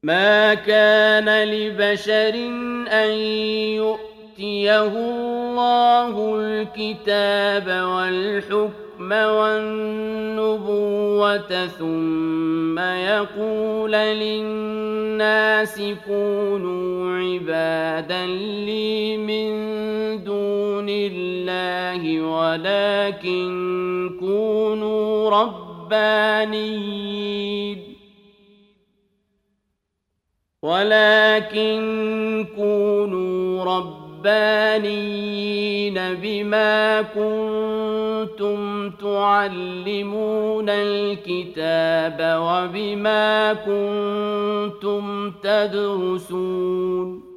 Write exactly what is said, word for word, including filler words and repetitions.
ما كان لبشر أن يؤتيه الله الكتاب والحكم والنبوة ثم يقول للناس كونوا عبادا لي من دون الله ولكن كونوا ربانيين ولكن كونوا ربانيين بما كنتم تعلمون الكتاب وبما كنتم تدرسون